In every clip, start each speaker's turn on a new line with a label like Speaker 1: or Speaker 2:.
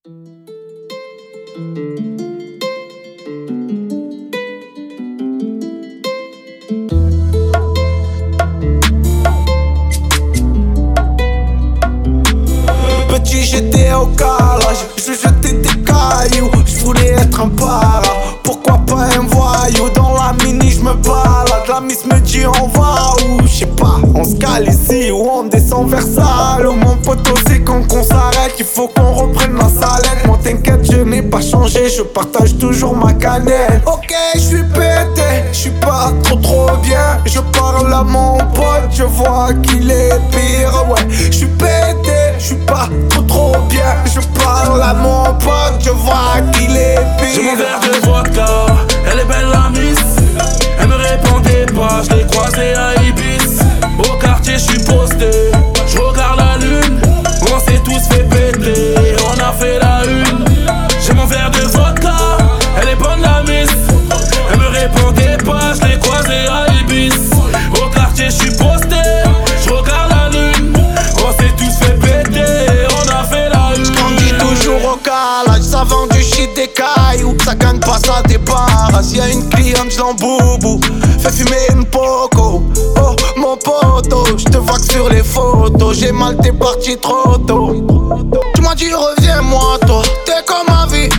Speaker 1: Petit, j'étais au calage, je jetais des cailloux, je voulais être un para. Pourquoi pas un voyou? Dans la mini j'me balade, la miss me dit on va où? J'sais pas, on se cale ici ou on descend vers Salou. Mon poteau c'est quand qu'on s'arrête, il faut qu'on reprenne la salette. Moi t'inquiète, je n'ai pas changé, je partage toujours ma canette. Ok, j'suis pété, j'suis pas trop bien. Je parle à mon pote, je vois qu'il est pire. Ouais, j'suis pété, j'suis pas trop bien. Je parle à mon pote, je vois qu'il est pire.
Speaker 2: J'ai mon verre de vodka, elle est belle la miss. Elle me répondait pas, je l'ai croisée à Ibis. Au quartier je suis posté, je regarde la lune. On s'est tous fait péter, on a fait la une. J'ai mon verre de vodka, elle est bonne la miss. Elle me répondait pas, je l'ai croisée à Ibis. Au quartier je suis posté, je regarde la lune. On s'est tous fait péter, on a fait la une.
Speaker 1: J'grandis toujours au calage, ça vend du shit des cailloux. Ça gagne pas, ça débarrasse. Y'a une cliente, j'l'emboubou. Fais fumer une poco. Oh mon poteau, j'te vois que sur les photos. J'ai mal, t'es parti trop tôt. Tu m'as dit reviens-moi toi, t'es comme ma vie.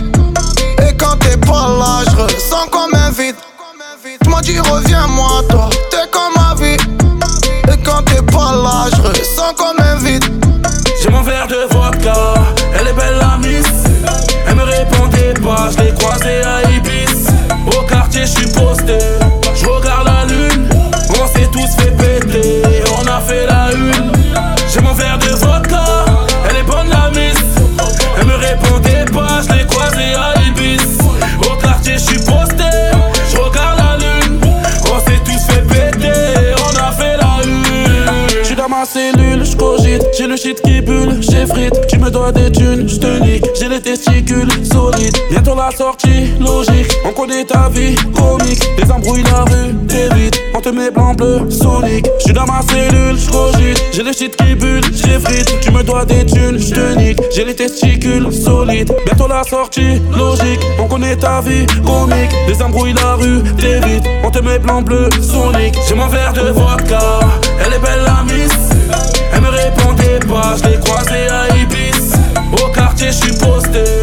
Speaker 1: Et quand t'es pas là, j'ressens comme un vide. Tu m'as dit reviens-moi toi, t'es comme ma vie. Et quand t'es pas là, j'ressens comme un vide.
Speaker 2: J'ai mon verre de vodka, elle est belle la miss. Elle me répondait pas, je l'ai croisée à Ibis. Au quartier je suis posté, je regarde la lune. On s'est tous fait péter, on a fait la une. J'ai mon verre de vodka, elle est bonne la miss. Elle me répondait pas, je l'ai croisée à Ibis. Au quartier je suis posté, je regarde la lune. On s'est tous fait péter, on a fait la une. J'suis dans ma cellule, j'cogite, j'ai le shit qui bulle, j'effrite. Tu me dois des thunes, j'te nique, j'ai les testicules solides. Bientôt la sortie, logique, on connaît ta vie, comique. Les embrouilles la rue, t'évites, on te met blanc, bleu, sonique. J'suis dans ma cellule, j'cogite, j'ai le shit qui bulle, j'effrite. Tu me dois des thunes, j'te nique, j'ai les testicules solides. Bientôt la sortie, logique, on connaît ta vie, comique. Les embrouilles la rue, t'évites, on te met blanc, bleu, sonique. J'ai mon verre de vodka, elle est belle la miss. Elle me répondait pas, je l'ai croisée à Ibis. Au quartier je suis posté,